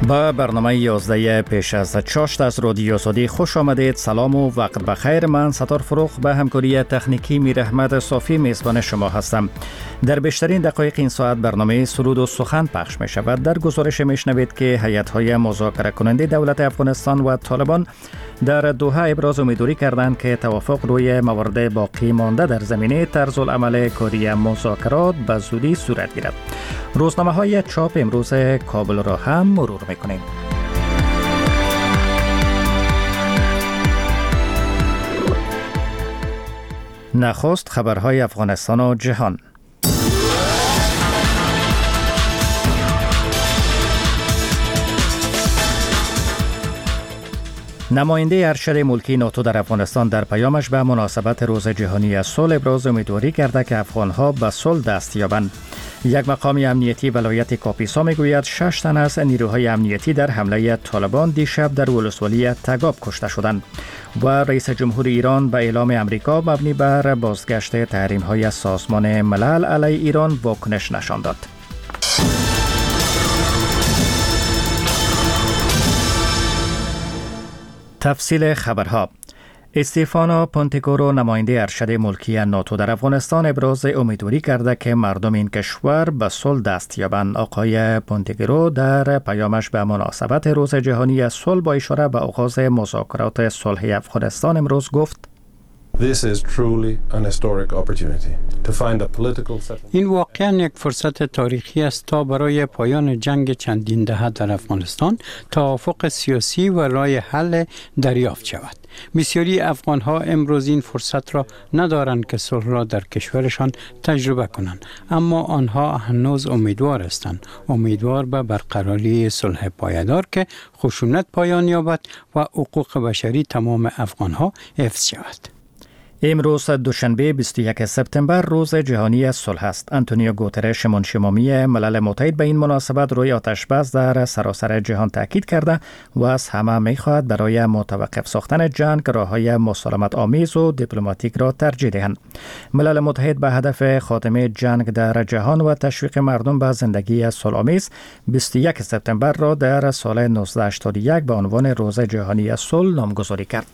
با برنامه 11 پیش از چاشت از رادیو آزادی خوش آمدید. سلام و وقت بخیر. من ستار فروخ به همکاری تکنیکی میر احمد صافی میزبان شما هستم. در بیشترین دقایق این ساعت برنامه سرود و سخن پخش می شود. در گزارش میشنوید که هیئت‌های مذاکره کننده دولت افغانستان و طالبان در دوحه ابراز امیدواری کردند که توافق روی موارد باقی مانده در زمینه طرز العمل کاری مذاکرات به زودی صورت گیرد. روزنامه‌های چاپ امروز کابل را هم مرور می‌کنیم. نخست خبرهای افغانستان و جهان. نماینده ارشد ملکی ناتو در افغانستان در پیامش به مناسبت روز جهانی صلح ابراز امیدواری کرده که افغانها به صلح دست یابند. یک مقام امنیتی ولایت کاپیسا میگوید 6 تن از نیروهای امنیتی در حمله طالبان دیشب در ولسوالی تگاب کشته شدند و رئیس جمهور ایران به اعلام امریکا مبنی بر بازگشت تحریم‌های سازمان ملل علیه ایران واکنش نشان داد. تفصیل خبرها. استیفانو پونتگورو نماینده ارشد ملکی ناتو در افغانستان ابراز امیدواری کرده که مردم این کشور به صلح دست یابند. آقای پونتگورو در پیامش به مناسبت روز جهانی صلح با اشاره به آغاز مذاکرات صلح افغانستان امروز گفت: این واقعاً یک فرصت تاریخی است تا برای پایان جنگ چندین دهه در افغانستان توافق سیاسی و راه حل دریافت شود. بسیاری افغان‌ها امروز این فرصت را ندارند که صلح را در کشورشان تجربه کنند، اما آنها هنوز امیدوار هستند، امیدوار به برقراری صلح پایدار که خشونت پایان یابد و حقوق بشری تمام افغان‌ها حفظ شود. امروز دوشنبه 21 سپتامبر روز جهانی صلح است. آنتونیو گوترش منشی ملل متحد به این مناسبت روی آتش‌بس در سراسر جهان تاکید کرده و از همه می‌خواهد برای متوقف ساختن جنگ راه‌های مسالمت آمیز و دیپلماتیک را ترجیح دهند. ملل متحد به هدف خاتمه جنگ در جهان و تشویق مردم به زندگی صلح‌آمیز 21 سپتامبر را در سال 1981 به عنوان روز جهانی صلح نامگذاری کرد.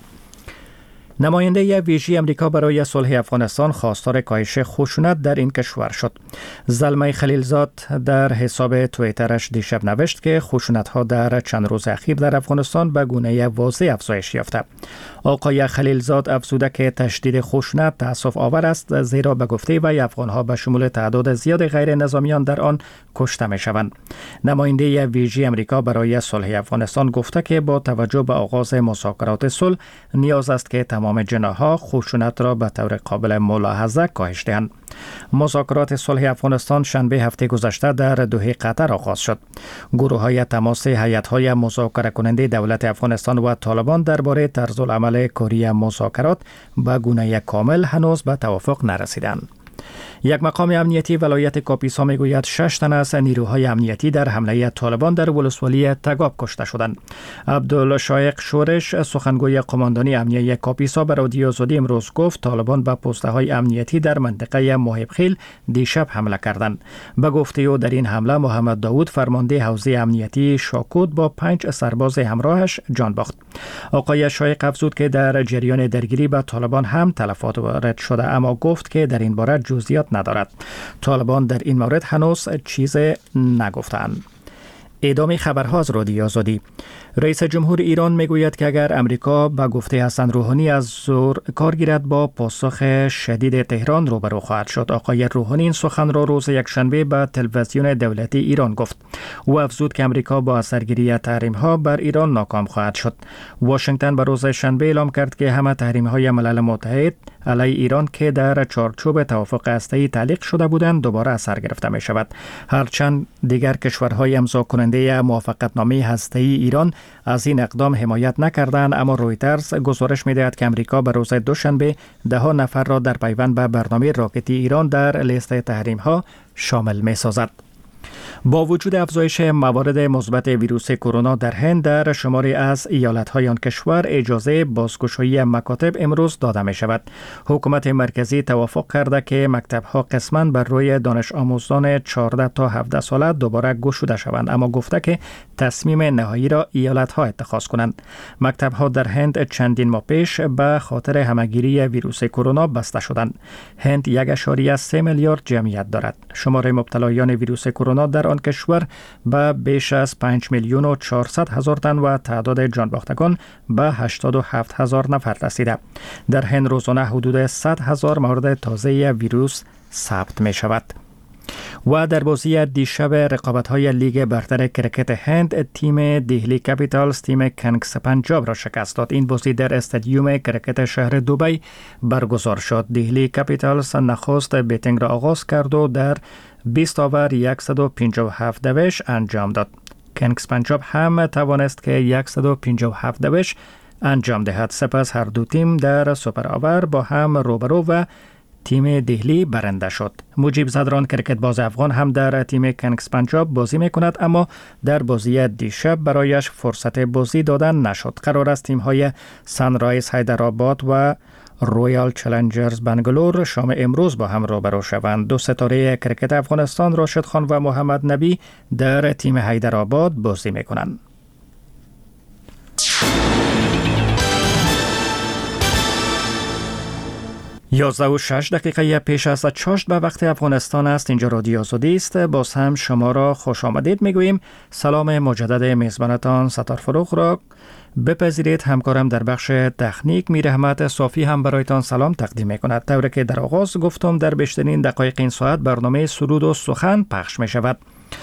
نماینده ویژه امریکا برای صلح افغانستان خواستار کاهش خشونت در این کشور شد. زلمه خلیلزاد در حساب توییترش دیشب نوشت که خشونت‌ها در چند روز اخیر در افغانستان به گونه واضح افزایش یافته. آقای خلیلزاد افزوده که تشدید خشونت تأسف آور است، زیرا به گفته وی افغان‌ها به شمول تعداد زیاد غیر نظامیان در آن کشته می‌شوند. نماینده ویژه امریکا برای صلح افغانستان گفته که با توجه به آغاز مذاکرات صلح نیاز است که تمام جناح‌ها خشونت را به طور قابل ملاحظه کاهش دهند. مذاکرات صلح افغانستان شنبه هفته گذشته در دوحه قطر آغاز شد. گروه‌های تماس هیئت‌های مذاکره کننده دولت افغانستان و طالبان درباره طرز العمل کاری مذاکرات به گونه کامل هنوز به توافق نرسیدند. یک مقام امنیتی ولایت کاپیسا میگوید 6 تن از نیروهای امنیتی در حمله طالبان در ولسوالی تگاب کشته شدند. عبدالشایق شورش سخنگوی قماندانی امنیتی کاپیسا به رادیو آزادی امروز گفت طالبان به پست‌های امنیتی در منطقه محبخیل دیشب حمله کردند. به گفته او در این حمله محمد داوود فرمانده حوزه امنیتی شاکود با 5 سرباز همراهش جان باخت. آقای شایق افزود که در جریان درگیری به طالبان هم تلفات وارد شده، اما گفت که در این باره جزئیات ندارد. طالبان در این مورد هنوز چیزی نگفتند. ادامه خبرها از رادیو آزادی. رئیس جمهور ایران میگوید که اگر امریکا به گفته حسن روحانی از زور کار گیرد با پاسخ شدید تهران روبرو خواهد شد. آقای روحانی این سخن را روز یکشنبه به تلویزیون دولتی ایران گفت. او افزود که امریکا با اثرگیری تحریم‌ها بر ایران ناکام خواهد شد. واشنگتن به روز شنبه اعلام کرد که همه تحریم‌های ملل متحد علیه ایران که در چارچوب توافق هسته‌ای تعلیق شده بودند دوباره اثر گرفته می شود. هرچند دیگر کشورهای امضا کننده موافقتنامه هسته‌ای ایران از این اقدام حمایت نکردند، اما رویترز گزارش می‌دهد که امریکا به روز دوشنبه 10 نفر را در پیوند به برنامه راکتی ایران در لیست تحریم‌ها شامل می‌سازد. با وجود افزایش موارد مثبت ویروس کرونا در هند، در شماری از ایالت‌های آن کشور اجازه بازگشایی مکاتب امروز داده می شود. حکومت مرکزی توافق کرده که مکتب‌ها قسماً بر روی دانش آموزان 14 تا 17 ساله دوباره گشوده شوند، اما گفته که تصمیم نهایی را ایالت‌ها اتخاذ کنند. مکتب‌ها در هند چندین ماه پیش به خاطر همهگیری ویروس کرونا بسته شدند. هند 1.3 میلیارد جمعیت دارد. شمار مبتلایان ویروس کرونا در آن کشور به بیش از 5,400,000 تن و تعداد جانباختگان به 87,000 نفر رسیده. در هند روزانه حدود 100,000 مورد تازه ویروس ثبت می شود. و در بازی دیشب رقابت‌های لیگ برتر کرکت هند، تیم دهلی کپیتالز تیم کنگز پنجاب را شکست داد. این بازی در استادیوم کرکت شهر دبی برگزار شد. دهلی کپیتالز نخست بیتینگ را آغاز کرد و در 20 اوور 157 دوش انجام داد. کنگز پنجاب هم توانست که 157 دوش انجام دهد. سپس هر دو تیم در سوپر اوور با هم روبرو و تیم دهلی برنده شد. مجیب زدران کرکت باز افغان هم در تیم کنگز پنجاب بازی می کند، اما در بازی دیشب برایش فرصت بازی دادن نشد. قرار است تیم های سنرایز حیدرآباد و رویال چالنجرز بنگلور شام امروز با هم روبرو شوند. دو ستاره کرکت افغانستان راشد خان و محمد نبی در تیم حیدرآباد بازی می کنند. 11:06 پیش از چاشت به وقت افغانستان است. اینجا رادیو آزادی است. باز هم شما را خوش آمدید میگوییم. سلام مجدد میزبانتان ستار فروغ را بپذیرید. همکارم در بخش تکنیک میر احمد صافی هم برایتان سلام تقدیم میکند. طوری که در آغاز گفتم، در بیشترین دقایق این ساعت برنامه سرود و سخن پخش می شود.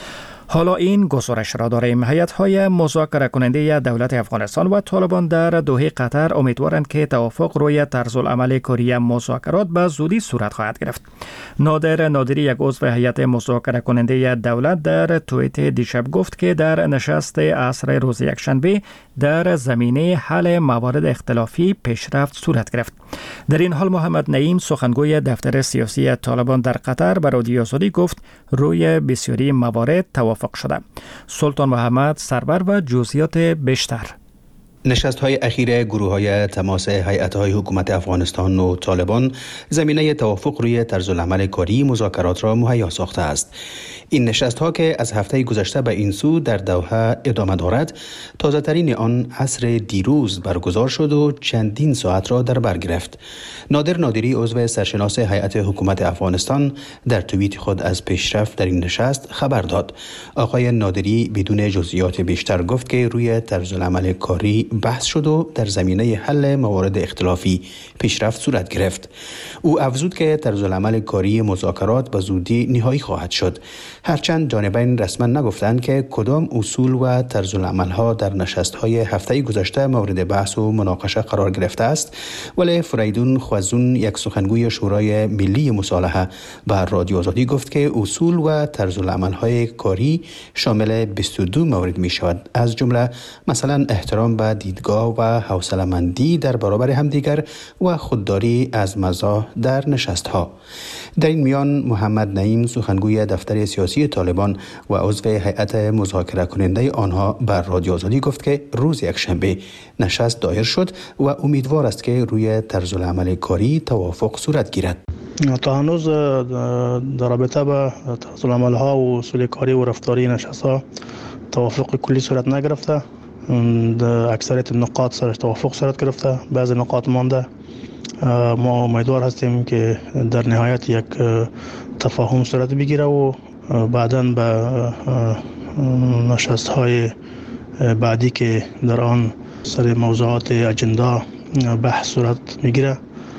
حالا این گزارش را داریم. هیئت‌های مذاکره کننده دولت افغانستان و طالبان در دوحه قطر امیدوارند که توافق روی طرزالعمل کاری مذاکرات به زودی صورت خواهد گرفت. نادر نادری، یک عضو هیئت مذاکره کننده دولت، در توییت دیشب گفت که در نشست عصر روز یکشنبه در زمینه حل موارد اختلافی پیشرفت صورت گرفت. در این حال محمد نعیم، سخنگوی دفتر سیاسی طالبان در قطر، به رادیو آزادی گفت روی بسیاری موارد توافق شده. سلطان محمد سرور و جزئیات بیشتر. نشست‌های اخیر گروه‌های تماس هیئت‌های حکومت افغانستان و طالبان زمینه توافق روی طرزالعمل کاری مذاکرات را مهیا ساخته است. این نشست‌ها که از هفته گذشته به این سو در دوحه ادامه دارد، تازه‌ترین آن عصر دیروز برگزار شد و چندین ساعت را در بر گرفت. نادر نادری، عضو سرشناس هیئت حکومت افغانستان، در توییت خود از پیشرفت در این نشست خبر داد. آقای نادری بدون جزئیات بیشتر گفت که روی طرزالعمل کاری بحث شد و در زمینه حل موارد اختلافی پیشرفت صورت گرفت. او افزود که طرزالعمل کاری مذاکرات به زودی نهایی خواهد شد. هرچند جانبین رسما نگفتند که کدام اصول و طرزالعمل‌ها در نشست‌های هفته گذشته مورد بحث و مناقشه قرار گرفته است، ولی فریدون خوازون، یک سخنگوی شورای ملی مصالحه، به رادیو آزادی گفت که اصول و طرزالعمل‌های کاری شامل 22 مورد می‌شود، از جمله مثلا احترام به دیدگاه و حوصله‌مندی در برابر همدیگر و خودداری از مزاح در نشست‌ها. در این میان محمد نعیم، سخنگوی دفتر سیاسی طالبان و عضو هیئت مذاکره کننده آنها، بر رادیو آزادی گفت که روز یکشنبه نشست دایر شد و امیدوار است که روی طرزالعمل کاری توافق صورت گیرد. تا هنوز در رابطه با طرزالعمل‌ها و اصول کاری و رفتاری نشست‌ها توافق کلی صورت نگرفته. اکثریت نقاط سرش توافق صورت گرفته، بعضی نقاط مانده. ما امیدوار هستیم که در نهایت یک تفاهم صورت بگیره و بعداً به نشست‌های بعدی که در آن سر موضوعات اجندا بحث صورت میگیره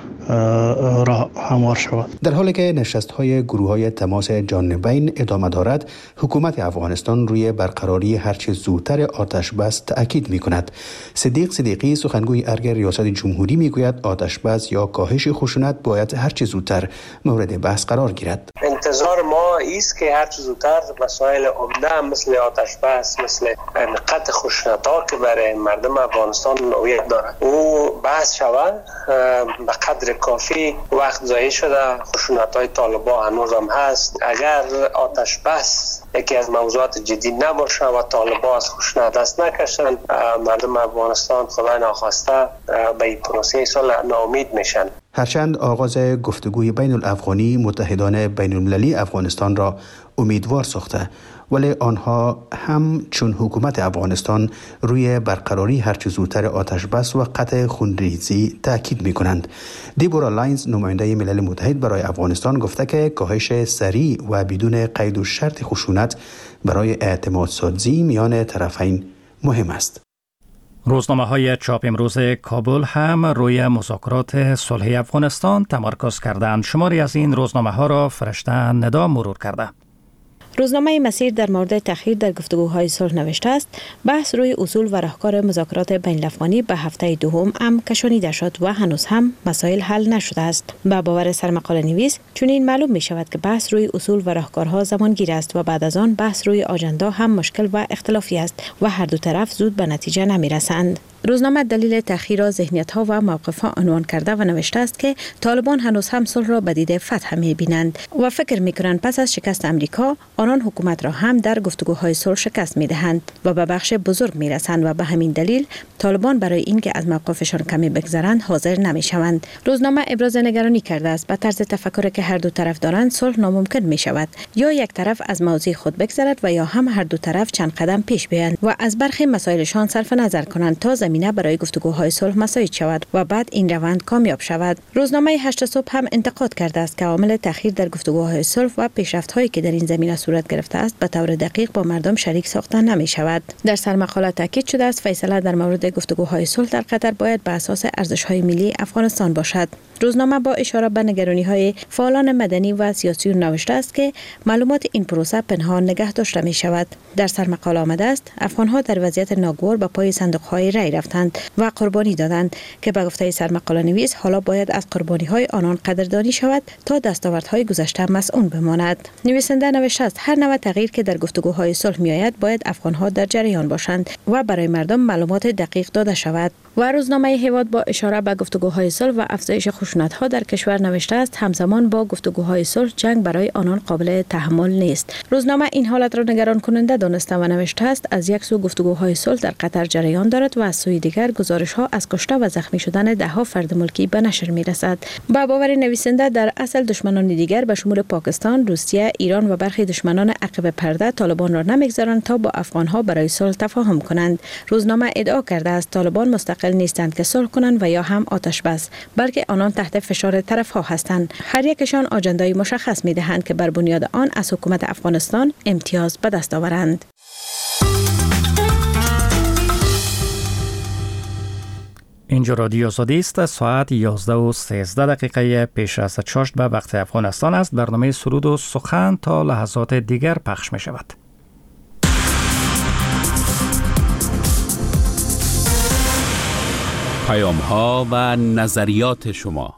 راه هموار شود. در حالی که نشست‌های گروه‌های تماس جانبین ادامه دارد، حکومت افغانستان روی برقراری هرچه زودتر آتش بس تأکید می‌کند. صدیق صدیقی، سخنگوی ارگ ریاست جمهوری، میگوید آتش بس یا کاهش خشونت باید هرچه زودتر مورد بحث قرار گیرد. این انتظار ما ایست که هر چه زودتر مسائل عمده مثل آتش بس، مثل قطع خشونت‌ها که برای مردم افغانستان نوعیت داره او بحث شود. به قدر کافی وقت ضایع شده، خشونت‌های طالبان هنوز هم هست. اگر آتش بس یکی از موضوعات جدی نباشه و طالبان از خشونت دست نکشن، مردم افغانستان خدای ناخواسته به این پروسه صلح ناامید میشن. هرچند آغاز گفتگوی بین الافغانی متحدان بین المللی افغانستان را امیدوار ساخته، ولی آنها هم چون حکومت افغانستان روی برقراری هرچه زودتر آتش بس و قطع خونریزی تاکید می کنند. دیبورا لاینز نماینده ملل متحد برای افغانستان گفته که کاهش سریع و بدون قید و شرط خشونت برای اعتماد سازی میان طرفین مهم است. روزنامه‌های چاپ امروز کابل هم روی مذاکرات صلح افغانستان تمرکز کردند. شماری از این روزنامه‌ها را فرشته ندا مرور کرده. روزنامه مسیر در مورد تأخیر در گفتگوهای صلح نوشته است بحث روی اصول و راهکار مذاکرات بین الافغانی به هفته دوم هم کشانیده شد و هنوز هم مسائل حل نشده است. با باور سرمقاله نویس چنین معلوم می شود که بحث روی اصول و راهکارها زمانگیر است و بعد از آن بحث روی آژاندا هم مشکل و اختلافی است و هر دو طرف زود به نتیجه نمی رسند. روزنامه دلیل تأخیر را ذهنیت‌ها و موقف‌ها عنوان کرده و نوشته است که طالبان هنوز هم صلح را به دید فتح می‌بینند و فکر می‌کنند پس از شکست امریکا آنان حکومت را هم در گفتگوهای صلح شکست می‌دهند و به بخش بزرگ می‌رسند و به همین دلیل طالبان برای اینکه از موقفشان کمی بگذرند حاضر نمی‌شوند. روزنامه ابراز نگرانی کرده است به طرز تفکر که هر دو طرف دارند صلح ناممکن می‌شود، یا یک طرف از موضوع خود بگذرد و یا هم هر دو طرف چند قدم پیش بیایند و از برخی مسائلشان صرف نظر کنند تا زمینه برای گفتگوهای صلح مساعد شود و بعد این روند کامیاب شود. روزنامه 8 صبح هم انتقاد کرده است که عامل تأخیر در گفتگوهای صلح و پیشرفت‌هایی که در این زمینه صورت گرفته است به طور دقیق با مردم شریک ساخته نمی شود. در سرمقاله تاکید شده است فیصله در مورد گفتگوهای صلح در قطر باید بر اساس ارزش‌های ملی افغانستان باشد. روزنامه با اشاره به نگرانی‌های فعالان مدنی و سیاسی نوشته است که معلومات این پروسه پنهان نگه داشته می شود. در سرمقاله آمده است افغان‌ها در وضعیت ناگوار به پای صندوق‌های رای رفتند و قربانی دادند که به گفته سرمقاله نویس حالا باید از قربانی‌های آنان قدردانی شود تا دستاوردهای گذشته مسئول بماند. نویسنده نوشته است هر نوع تغییر که در گفتگوهای صلح میآید باید افغان‌ها در جریان باشند و برای مردم معلومات دقیق داده شود. و روزنامه هیواد با اشاره به گفتگوهای صلح و افزایش خشونت‌ها در کشور نوشته است همزمان با گفتگوهای صلح جنگ برای آنان قابل تحمل نیست. روزنامه این حالت را نگران کننده دانسته و نوشته است از یک سو گفتگوهای صلح در قطر جریان دارد و از سوی دیگر گزارش‌ها از کشته و زخمی شدن ده‌ها فرد ملکی به نشر می‌رسد. با باور نویسنده در اصل دشمنان دیگر به شمول پاکستان، روسیه، ایران و برخی دشمنان عقب پرده طالبان را نمی‌گذارند تا با افغان‌ها برای صلح تفاهم کنند. روزنامه ادعا کرده است طالبان مستقل نیستند که صلح کنند و یا هم آتش بس، بلکه آنان تحت فشار طرف‌ها هستند. هر یکشان آجندای مشخص می‌دهند که بر بنیاد آن از حکومت افغانستان امتیاز به دست آورند. اینجا رادیو آزادی است. ساعت 11:13 پیش از چاشت به وقت افغانستان است. برنامه سرود و سخن تا لحظات دیگر پخش می شود. پیام‌ها و نظریات شما.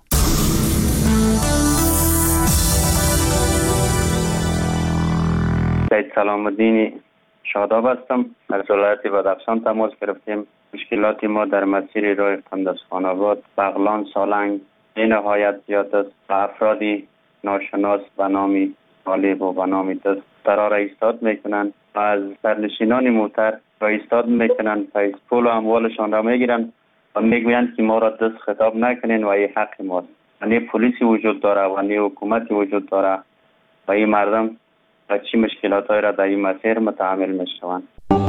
سلام الدین شاداب هستم. از ولایت بدخشان تماس گرفتیم. مشکلات ما در مسیر راه قندزخان‌آباد، بغلان، سالنگ نهایت زیاد است. افرادی ناشناس به نام طالب و به نام دست قرار ایستاد میکنند و از سرنشینان موتر را ایستاد میکنند، پول و اموالشان را میگیرند و میگویند که ما را دست خطاب نکنین و این حق ماست. و نه پلیسی وجود داره و نه حکومتی وجود داره و این مردم و چی مشکلات‌های را در این مسیر متحمل میشوند.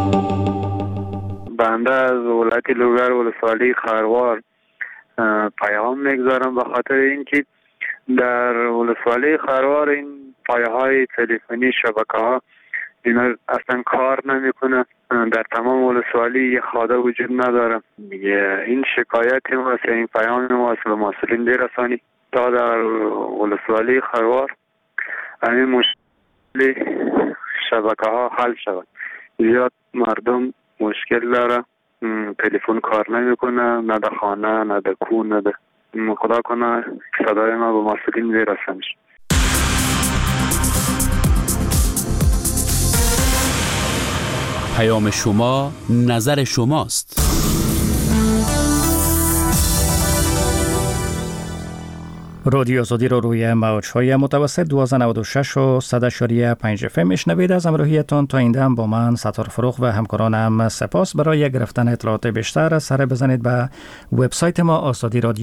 بنده از ولایت لوگر ولسوالی خروار پیام میگذارم به خاطر اینکه در ولسوالی خروار این پایه‌های تلفنی شبکه‌ها اینا اصلا کار نمیکنه. در تمام ولسوالی یه خاده وجود نداره. این شکایت ما است، این پیام ما است به مسئولین برسانی تا در ولسوالی خروار همین مشکل شبکه‌ها حل شود. زیاد مردم مشکل داره، تلفن کار نمیکنه، نه در خانه نه در کوه نه در. خدا کنه صدای ما به مسئولین برسه. پیام شما نظر شماست. رادیو آزادی رو روی موج‌های متوسط 1296 و 100.5 FM میشنوید. از همراهیتان تا این دم با من ستار فروخ و همکارانم سپاس. برای گرفتن اطلاعات بیشتر سر بزنید به وبسایت ما آزادی رادیو